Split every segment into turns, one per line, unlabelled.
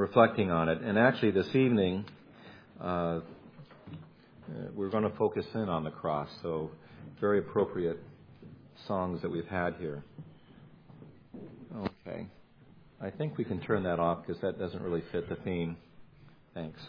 reflecting on it. And actually this evening, we're going to focus in on the cross. So very appropriate songs that we've had here. Okay. I think we can turn that off because that doesn't really fit the theme. Thanks.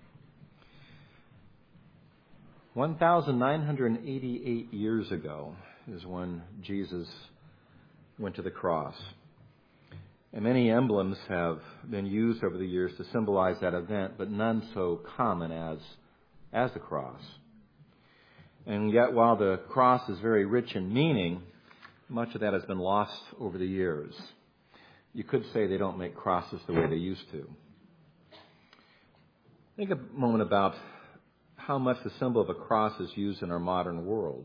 1,988 years ago is when Jesus went to the cross. And many emblems have been used over the years to symbolize that event, but none so common as the cross. And yet, while the cross is very rich in meaning, much of that has been lost over the years. You could say they don't make crosses the way they used to. Think a moment about how much the symbol of a cross is used in our modern world.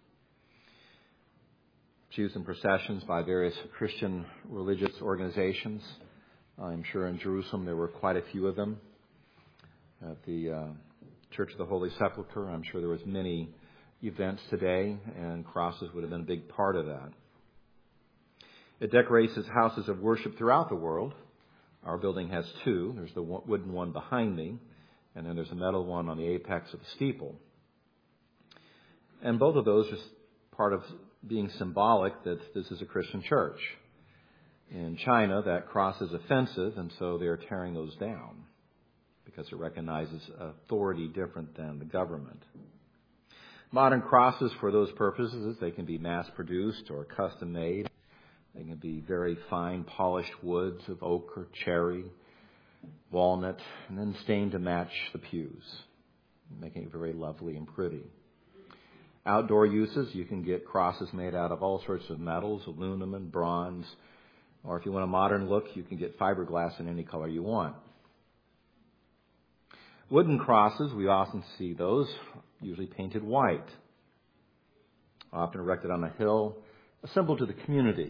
It's used in processions by various Christian religious organizations. I'm sure in Jerusalem there were quite a few of them. At the Church of the Holy Sepulchre, I'm sure there was many events today, and crosses would have been a big part of that. It decorates houses of worship throughout the world. Our building has two. There's the wooden one behind me, and then there's a metal one on the apex of the steeple. And both of those are part of being symbolic that this is a Christian church. In China, that cross is offensive, and so they're tearing those down because it recognizes authority different than the government. Modern crosses, for those purposes, they can be mass-produced or custom-made. They can be very fine, polished woods of oak or cherry, walnut, and then stained to match the pews, making it very lovely and pretty. Outdoor uses, you can get crosses made out of all sorts of metals, aluminum, bronze, or if you want a modern look, you can get fiberglass in any color you want. Wooden crosses, we often see those, usually painted white, often erected on a hill, a symbol to the community.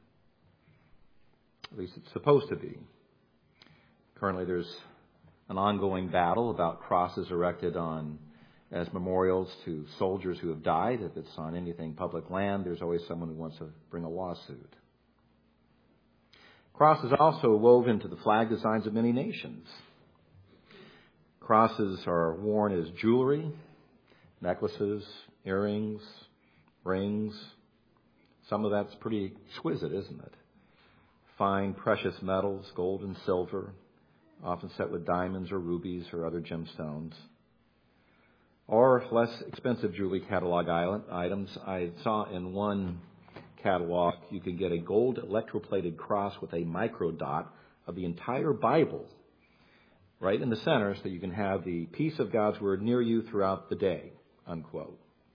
At least it's supposed to be. Currently there's an ongoing battle about crosses erected as memorials to soldiers who have died. If it's on anything public land, there's always someone who wants to bring a lawsuit. Crosses are also woven into the flag designs of many nations. Crosses are worn as jewelry, necklaces, earrings, rings. Some of that's pretty exquisite, isn't it? Fine, precious metals, gold and silver, often set with diamonds or rubies or other gemstones. Or less expensive jewelry catalog items. I saw in one catalog you could get a gold electroplated cross with a microdot of the entire Bible right in the center so you can have the peace of God's Word near you throughout the day, unquote.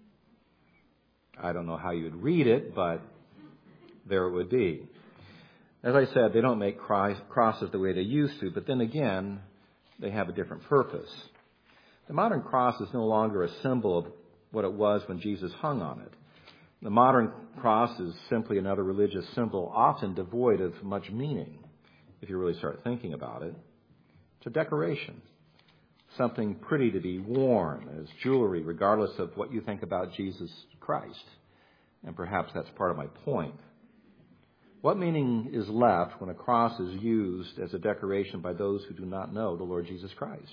I don't know how you'd read it, but there it would be. As I said, they don't make crosses the way they used to, but then again, they have a different purpose. The modern cross is no longer a symbol of what it was when Jesus hung on it. The modern cross is simply another religious symbol, often devoid of much meaning, if you really start thinking about it. It's a decoration, something pretty to be worn as jewelry, regardless of what you think about Jesus Christ. And perhaps that's part of my point. What meaning is left when a cross is used as a decoration by those who do not know the Lord Jesus Christ?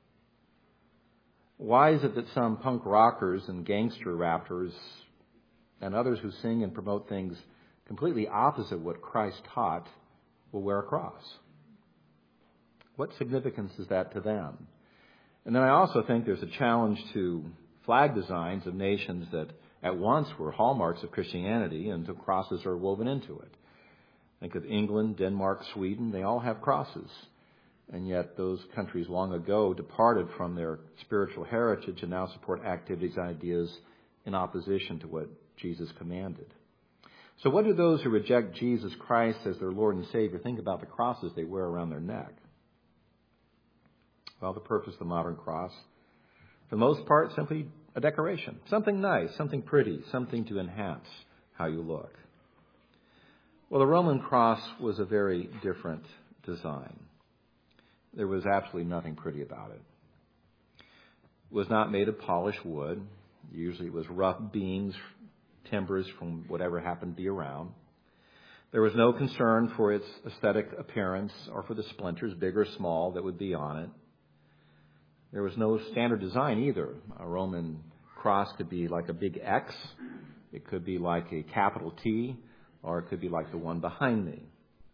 Why is it that some punk rockers and gangster rappers and others who sing and promote things completely opposite what Christ taught will wear a cross? What significance is that to them? And then I also think there's a challenge to flag designs of nations that at once were hallmarks of Christianity, and the crosses are woven into it. Think of England, Denmark, Sweden. They all have crosses. And yet those countries long ago departed from their spiritual heritage and now support activities and ideas in opposition to what Jesus commanded. So what do those who reject Jesus Christ as their Lord and Savior think about the crosses they wear around their neck? Well, the purpose of the modern cross, for the most part, simply a decoration. Something nice, something pretty, something to enhance how you look. Well, the Roman cross was a very different design. There was absolutely nothing pretty about it. It was not made of polished wood. Usually it was rough beams, timbers from whatever happened to be around. There was no concern for its aesthetic appearance or for the splinters, big or small, that would be on it. There was no standard design either. A Roman cross could be like a big X, it could be like a capital T, or it could be like the one behind me.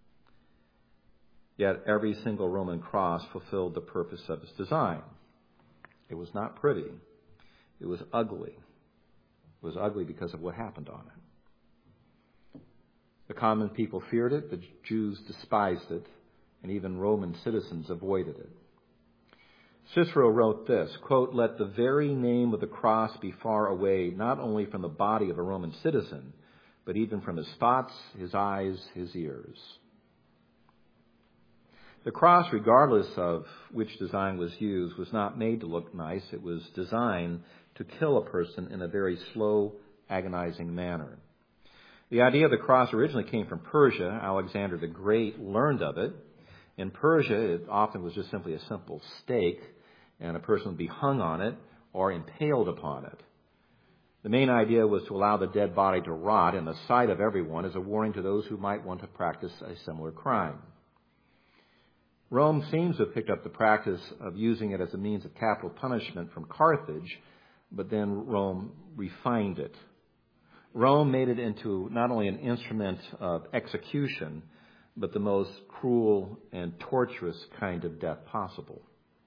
Yet every single Roman cross fulfilled the purpose of its design. It was not pretty. It was ugly. It was ugly because of what happened on it. The common people feared it, the Jews despised it, and even Roman citizens avoided it. Cicero wrote this, quote, "Let the very name of the cross be far away, not only from the body of a Roman citizen, but even from his thoughts, his eyes, his ears." The cross, regardless of which design was used, was not made to look nice. It was designed to kill a person in a very slow, agonizing manner. The idea of the cross originally came from Persia. Alexander the Great learned of it. In Persia, it often was just simply a simple stake, and a person would be hung on it or impaled upon it. The main idea was to allow the dead body to rot in the sight of everyone as a warning to those who might want to practice a similar crime. Rome seems to have picked up the practice of using it as a means of capital punishment from Carthage, but then Rome refined it. Rome made it into not only an instrument of execution, but the most cruel and torturous kind of death possible.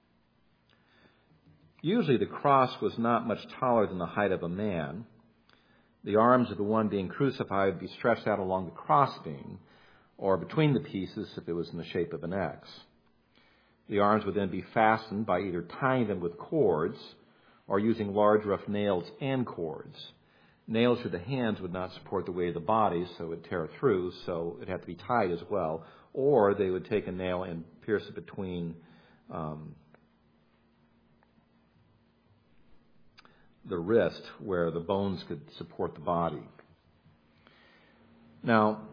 Usually the cross was not much taller than the height of a man. The arms of the one being crucified would be stretched out along the crossbeam, or between the pieces if it was in the shape of an X. The arms would then be fastened by either tying them with cords or using large rough nails and cords. Nails through the hands would not support the weight of the body, so it would tear through, so it had to be tied as well. Or they would take a nail and pierce it between the wrist where the bones could support the body. Now,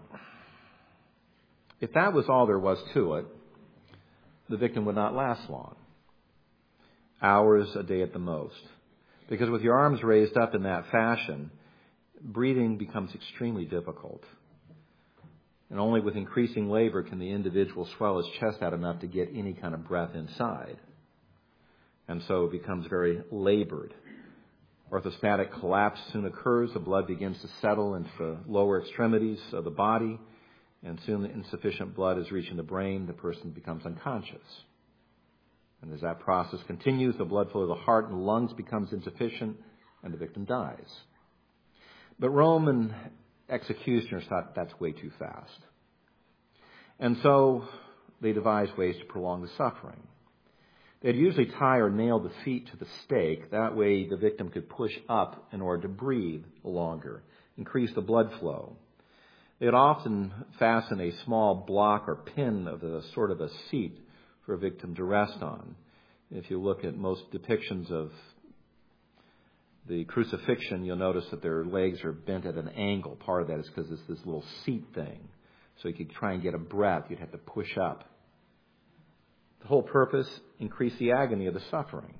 if that was all there was to it, the victim would not last long. Hours, a day at the most. Because with your arms raised up in that fashion, breathing becomes extremely difficult. And only with increasing labor can the individual swell his chest out enough to get any kind of breath inside. And so it becomes very labored. Orthostatic collapse soon occurs. The blood begins to settle into the lower extremities of the body. And soon the insufficient blood is reaching the brain. The person becomes unconscious. And as that process continues, the blood flow to the heart and lungs becomes insufficient, and the victim dies. But Roman executioners thought that's way too fast. And so they devised ways to prolong the suffering. They'd usually tie or nail the feet to the stake. That way the victim could push up in order to breathe longer, increase the blood flow. They'd often fasten a small block or pin of a sort of a seat for a victim to rest on. If you look at most depictions of the crucifixion, you'll notice that their legs are bent at an angle. Part of that is because it's this little seat thing. So you could try and get a breath, you'd have to push up. The whole purpose, increase the agony of the suffering.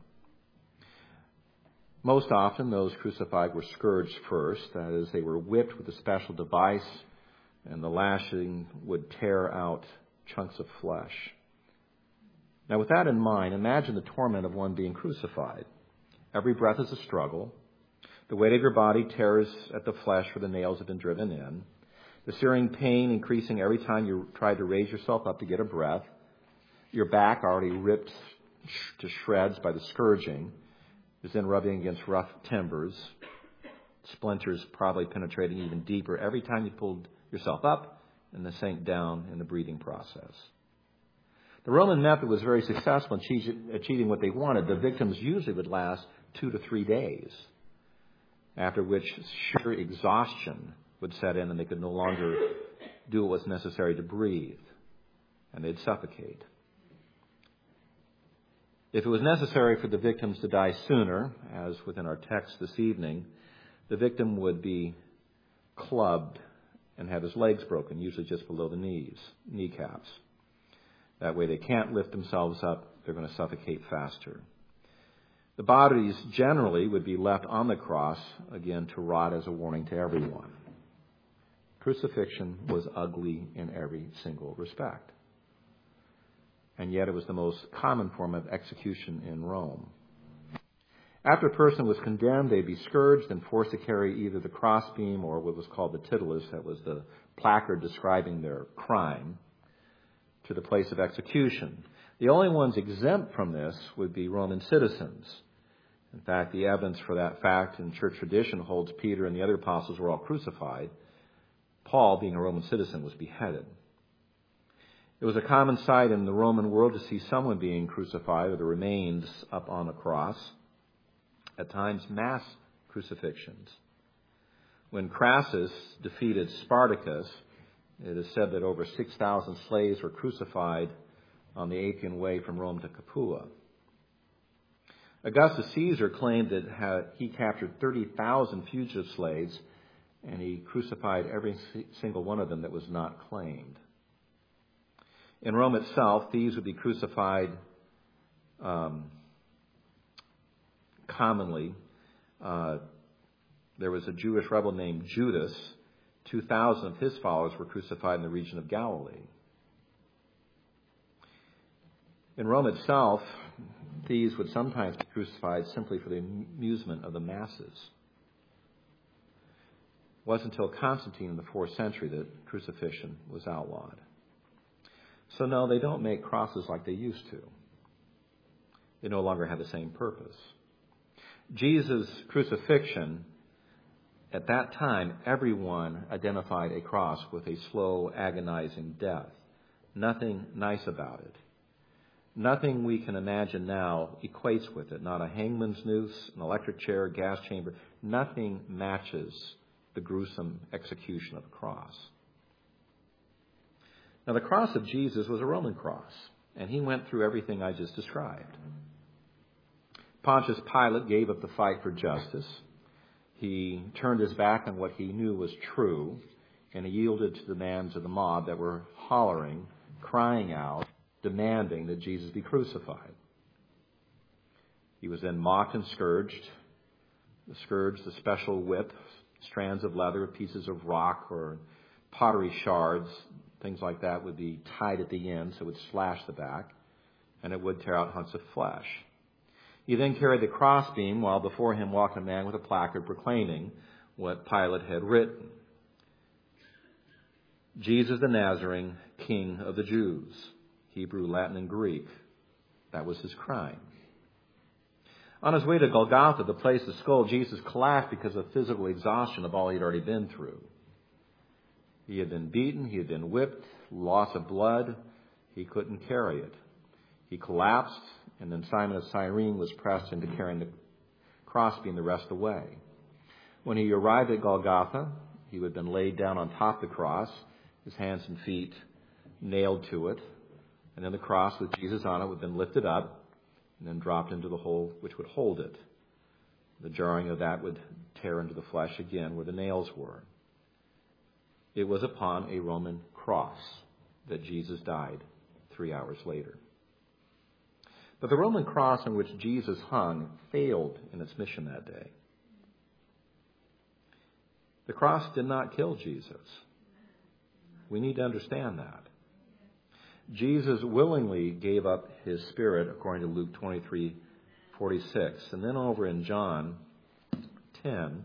Most often, those crucified were scourged first. That is, they were whipped with a special device, and the lashing would tear out chunks of flesh. Now, with that in mind, imagine the torment of one being crucified. Every breath is a struggle. The weight of your body tears at the flesh where the nails have been driven in. The searing pain increasing every time you try to raise yourself up to get a breath. Your back, already ripped to shreds by the scourging, is then rubbing against rough timbers. Splinters probably penetrating even deeper every time you pulled yourself up and then sank down in the breathing process. The Roman method was very successful in achieving what they wanted. The victims usually would last 2 to 3 days, after which sheer exhaustion would set in and they could no longer do what was necessary to breathe, and they'd suffocate. If it was necessary for the victims to die sooner, as within our text this evening, the victim would be clubbed and have his legs broken, usually just below the kneecaps. That way they can't lift themselves up, they're going to suffocate faster. The bodies generally would be left on the cross, again, to rot as a warning to everyone. Crucifixion was ugly in every single respect. And yet it was the most common form of execution in Rome. After a person was condemned, they'd be scourged and forced to carry either the crossbeam or what was called the titulus, that was the placard describing their crime, to the place of execution. The only ones exempt from this would be Roman citizens. In fact, the evidence for that fact in church tradition holds Peter and the other apostles were all crucified. Paul, being a Roman citizen, was beheaded. It was a common sight in the Roman world to see someone being crucified or the remains up on a cross. At times, mass crucifixions. When Crassus defeated Spartacus, it is said that over 6,000 slaves were crucified on the Appian Way from Rome to Capua. Augustus Caesar claimed that he captured 30,000 fugitive slaves, and he crucified every single one of them that was not claimed. In Rome itself, thieves would be crucified commonly. There was a Jewish rebel named Judas. 2,000 of his followers were crucified in the region of Galilee. In Rome itself, thieves would sometimes be crucified simply for the amusement of the masses. It wasn't until Constantine in the 4th century that crucifixion was outlawed. So no, they don't make crosses like they used to. They no longer have the same purpose. Jesus' crucifixion, at that time, everyone identified a cross with a slow, agonizing death. Nothing nice about it. Nothing we can imagine now equates with it. Not a hangman's noose, an electric chair, a gas chamber. Nothing matches the gruesome execution of a cross. Now, the cross of Jesus was a Roman cross, and he went through everything I just described. Pontius Pilate gave up the fight for justice. He turned his back on what he knew was true, and he yielded to the demands of the mob that were hollering, crying out, demanding that Jesus be crucified. He was then mocked and scourged. The scourge, the special whip, strands of leather, pieces of rock or pottery shards, things like that would be tied at the end so it would slash the back, and it would tear out hunks of flesh. He then carried the crossbeam while before him walked a man with a placard proclaiming what Pilate had written. Jesus the Nazarene, King of the Jews. Hebrew, Latin, and Greek. That was his crime. On his way to Golgotha, the place of the skull, Jesus collapsed because of physical exhaustion of all he'd already been through. He had been beaten, he had been whipped, loss of blood. He couldn't carry it. He collapsed, and then Simon of Cyrene was pressed into carrying the crossbeam the rest of the way. When he arrived at Golgotha, he would have been laid down on top of the cross, his hands and feet nailed to it, and then the cross with Jesus on it would have been lifted up and then dropped into the hole which would hold it. The jarring of that would tear into the flesh again where the nails were. It was upon a Roman cross that Jesus died 3 hours later. But the Roman cross on which Jesus hung failed in its mission that day. The cross did not kill Jesus. We need to understand that. Jesus willingly gave up his spirit, according to Luke 23:46. And then over in John 10,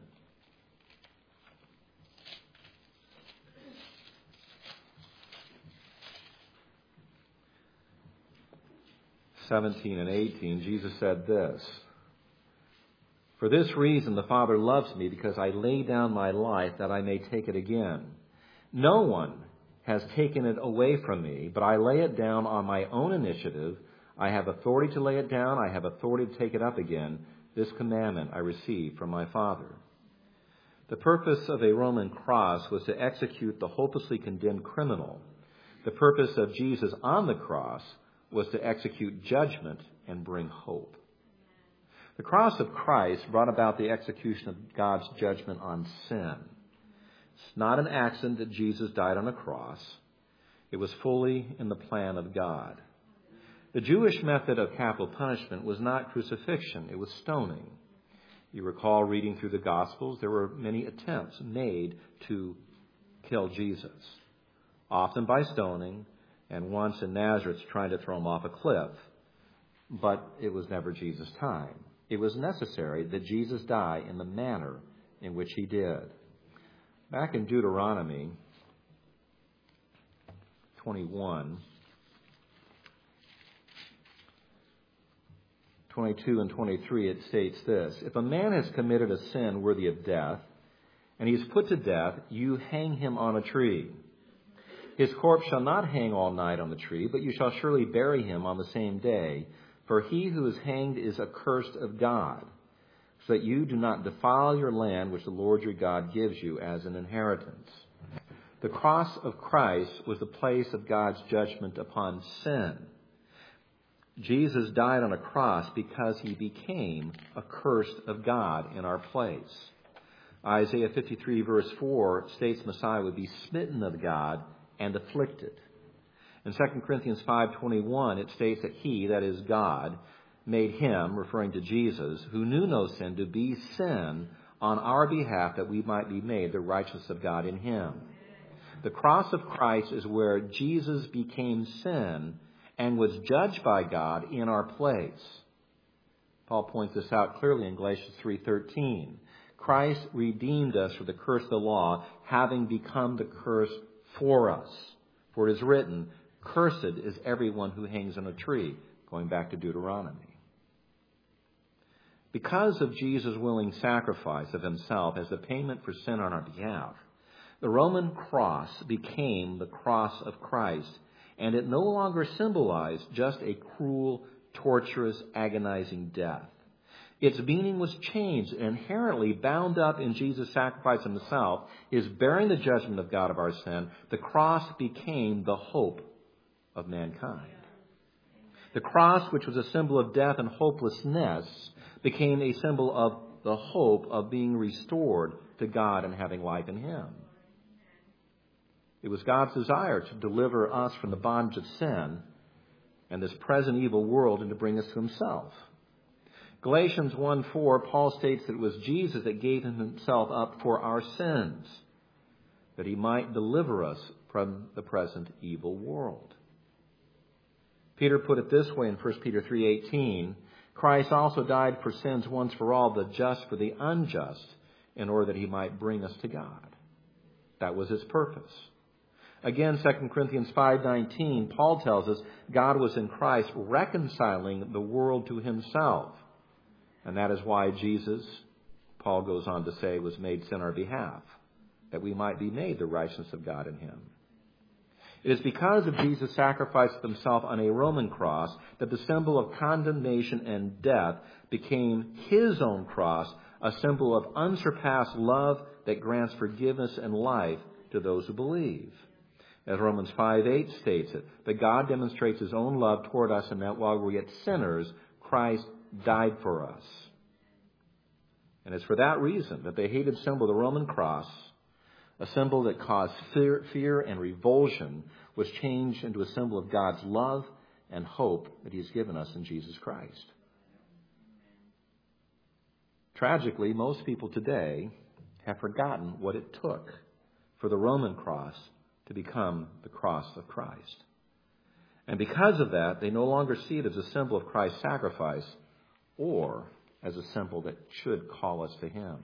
(17 and 18), Jesus said this: "For this reason the Father loves me, because I lay down my life that I may take it again. No one has taken it away from me, but I lay it down on my own initiative. I have authority to lay it down. I have authority to take it up again. This commandment I received from my Father." The purpose of a Roman cross was to execute the hopelessly condemned criminal. The purpose of Jesus on the cross was to execute judgment and bring hope. The cross of Christ brought about the execution of God's judgment on sin. It's not an accident that Jesus died on a cross. It was fully in the plan of God. The Jewish method of capital punishment was not crucifixion, it was stoning. You recall reading through the Gospels, there were many attempts made to kill Jesus, often by stoning, and once in Nazareth trying to throw him off a cliff. But it was never Jesus' time. It was necessary that Jesus die in the manner in which he did. Back in Deuteronomy 21, 22 and 23, it states this: If a man has committed a sin worthy of death, and he is put to death, you hang him on a tree. His corpse shall not hang all night on the tree, but you shall surely bury him on the same day. For he who is hanged is accursed of God, so that you do not defile your land which the Lord your God gives you as an inheritance. The cross of Christ was the place of God's judgment upon sin. Jesus died on a cross because he became accursed of God in our place. Isaiah 53 verse 4 states Messiah would be smitten of God and afflicted. In 2 Corinthians 5:21, it states that he, that is God, made him, referring to Jesus, who knew no sin, to be sin on our behalf, that we might be made the righteousness of God in him. The cross of Christ is where Jesus became sin and was judged by God in our place. Paul points this out clearly in Galatians 3:13. Christ redeemed us from the curse of the law, having become the curse for us. For it is written, cursed is everyone who hangs on a tree, going back to Deuteronomy. Because of Jesus' willing sacrifice of himself as the payment for sin on our behalf, the Roman cross became the cross of Christ, and it no longer symbolized just a cruel, torturous, agonizing death. Its meaning was changed and inherently bound up in Jesus' sacrifice himself, his bearing the judgment of God of our sin. The cross became the hope of mankind. The cross, which was a symbol of death and hopelessness, became a symbol of the hope of being restored to God and having life in him. It was God's desire to deliver us from the bondage of sin and this present evil world and to bring us to himself. Galatians 1:4, Paul states that it was Jesus that gave himself up for our sins, that he might deliver us from the present evil world. Peter put it this way in 1 Peter 3:18, Christ also died for sins once for all, the just for the unjust, in order that he might bring us to God. That was his purpose. Again, 2 Corinthians 5:19, Paul tells us God was in Christ reconciling the world to himself. And that is why Jesus, Paul goes on to say, was made sin on our behalf, that we might be made the righteousness of God in him. It is because of Jesus' sacrifice of himself on a Roman cross that the symbol of condemnation and death became his own cross, a symbol of unsurpassed love that grants forgiveness and life to those who believe. As Romans 5:8 states it, that God demonstrates his own love toward us in that while we were yet sinners, Christ died for us. And it's for that reason that the hated symbol of the Roman cross, a symbol that caused fear and revulsion, was changed into a symbol of God's love and hope that he has given us in Jesus Christ. Tragically, most people today have forgotten what it took for the Roman cross to become the cross of Christ. And because of that, they no longer see it as a symbol of Christ's sacrifice or as a symbol that should call us to him.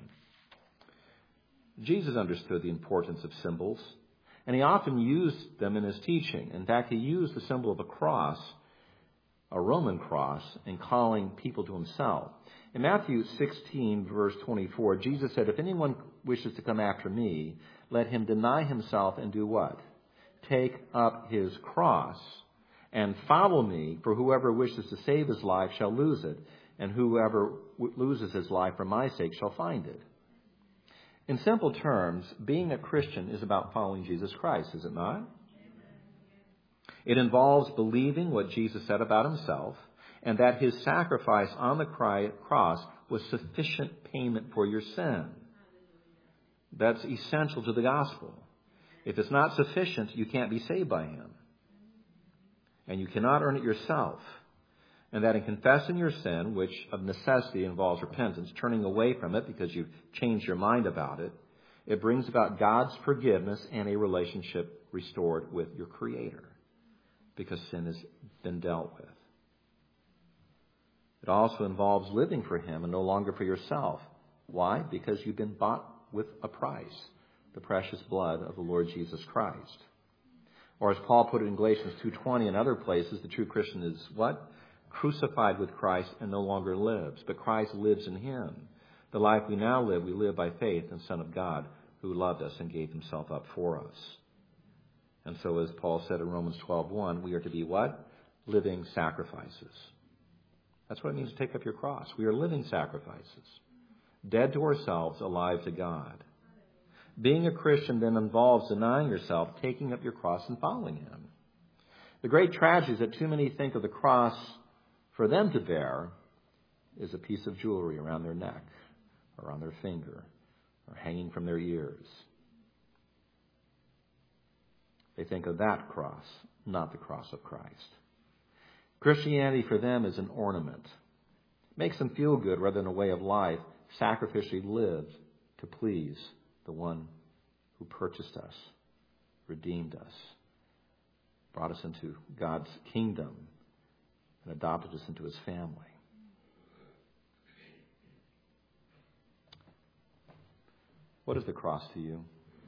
Jesus understood the importance of symbols, and he often used them in his teaching. In fact, he used the symbol of a cross, a Roman cross, in calling people to himself. In Matthew 16, verse 24, Jesus said, if anyone wishes to come after me, let him deny himself and do what? Take up his cross and follow me, for whoever wishes to save his life shall lose it, and whoever loses his life for my sake shall find it. In simple terms, being a Christian is about following Jesus Christ, is it not? It involves believing what Jesus said about himself, and that his sacrifice on the cross was sufficient payment for your sin. That's essential to the gospel. If it's not sufficient, you can't be saved by him. And you cannot earn it yourself. And that in confessing your sin, which of necessity involves repentance, turning away from it because you've changed your mind about it, It brings about God's forgiveness and a relationship restored with your Creator, because sin has been dealt with. It also involves living for Him and no longer for yourself. Why? Because you've been bought with a price, the precious blood of the Lord Jesus Christ. Or as Paul put it in Galatians 2:20 and other places, the true Christian is what? Crucified with Christ and no longer lives, but Christ lives in him. The life we now live, we live by faith in the Son of God who loved us and gave himself up for us. And so as Paul said in Romans 12:1, we are to be what? Living sacrifices. That's what it means to take up your cross. We are living sacrifices. Dead to ourselves, alive to God. Being a Christian then involves denying yourself, taking up your cross, and following Him. The great tragedy is that too many think of the cross for them to bear is a piece of jewelry around their neck, or on their finger, or hanging from their ears. They think of that cross, not the cross of Christ. Christianity for them is an ornament. It makes them feel good rather than a way of life, sacrificially lived to please the one who purchased us, redeemed us, brought us into God's kingdom, and adopted us into His family. What is the cross to you?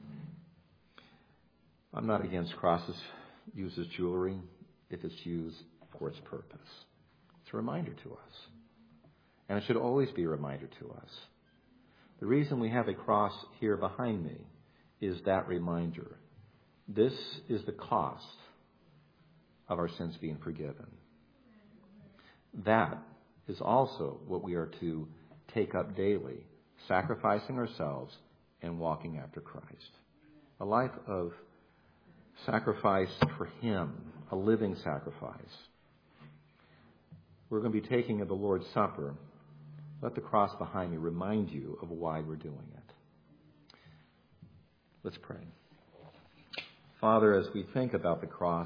I'm not against crosses used as jewelry if it's used for its purpose. It's a reminder to us. And it should always be a reminder to us. The reason we have a cross here behind me is that reminder. This is the cost of our sins being forgiven. That is also what we are to take up daily, sacrificing ourselves and walking after Christ. A life of sacrifice for Him, a living sacrifice. We're going to be taking of the Lord's Supper. Let the cross behind me remind you of why we're doing it. Let's pray. Father, as we think about the cross,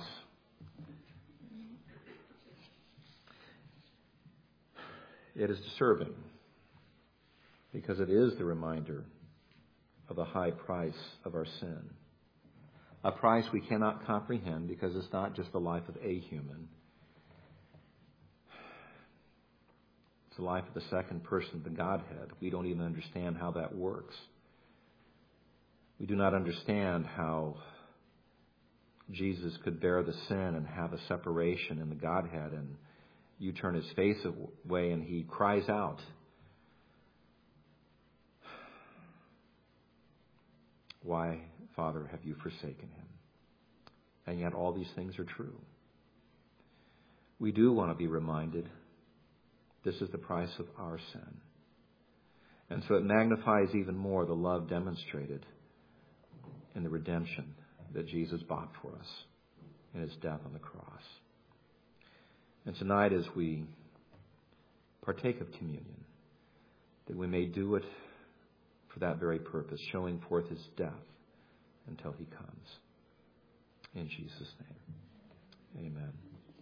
it is disturbing because it is the reminder of the high price of our sin. A price we cannot comprehend because it's not just the life of a human. It's the life of the second person of the Godhead. We don't even understand how that works. We do not understand how Jesus could bear the sin and have a separation in the Godhead, and you turn His face away and He cries out. Why, Father, have you forsaken Him? And yet all these things are true. We do want to be reminded this is the price of our sin. And so it magnifies even more the love demonstrated in the redemption that Jesus bought for us in His death on the cross. And tonight as we partake of communion, that we may do it for that very purpose, showing forth His death until He comes. In Jesus' name, amen.